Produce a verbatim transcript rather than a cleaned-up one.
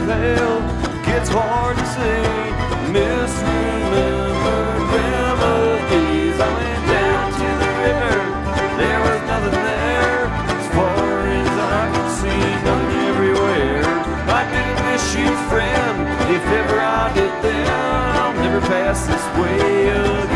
pale. Gets hard to see. Misremembered remedies. I went down to the river. There was nothing there. As far as I could see, nothing everywhere. I didn't miss you, friend. If ever I did, then I'll never pass this way again.